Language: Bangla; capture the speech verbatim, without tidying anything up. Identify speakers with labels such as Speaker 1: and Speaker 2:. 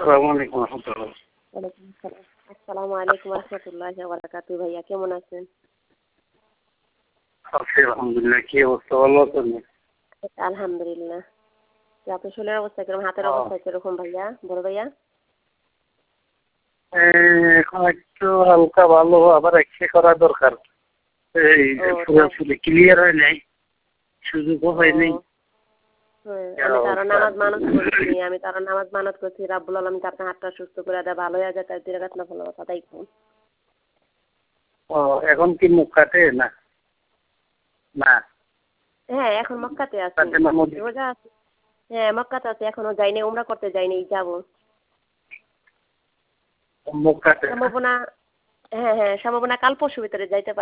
Speaker 1: আসসালামু আলাইকুম রহমতুল্লাহ।
Speaker 2: ওয়ালাইকুম আসসালাম। আসসালামু আলাইকুম রহমতুল্লাহি ওয়া বারাকাতুহু। ভাইয়া কেমন আছেন?
Speaker 1: আছি আলহামদুলিল্লাহ। কি অবস্থা, ভালো আছেন?
Speaker 2: আলহামদুলিল্লাহ। তো আপনার শরীরের অবস্থা কিরকম, হাতের
Speaker 1: ও,
Speaker 2: অবস্থা কিরকম ভাইয়া, বড় ভাইয়া?
Speaker 1: এই এখন একটু হালকা ভালো, আবার এক্সরে করা দরকার। এই
Speaker 2: ও
Speaker 1: পুরোপুরি ক্লিয়ার হয় নাই, সুযোগও
Speaker 2: ও
Speaker 1: হয় নাই।
Speaker 2: হ্যাঁ,
Speaker 1: এই
Speaker 2: আমি তো আরো
Speaker 1: অবস্থা আর
Speaker 2: নামাজ
Speaker 1: কি।
Speaker 2: মানত করছি, আমি তো আরো নামাজ মানত করছি রাব্বুল আলামিন আপনার হাতটা সুস্থ করে দেয়, ভালো হয়ে যায়, তাই দুই রাকাত নফল নামাজ আদায় করুন।
Speaker 1: ও, এখন কি মুখ কাটে না? না,
Speaker 2: হ্যাঁ, এখন মক্কাতে আছি।
Speaker 1: কাটে না মধ্যে?
Speaker 2: রোজা আছি। হ্যাঁ, মক্কাতে আছি, এখনো যাইনি, উমরা করতে যাইনি, যাবো।
Speaker 1: মুখ কাটে না?
Speaker 2: সম্ভাবনা, হ্যাঁ হ্যাঁ সম্ভাবনা কাল পরশু ভিতরে যাইতে পারি।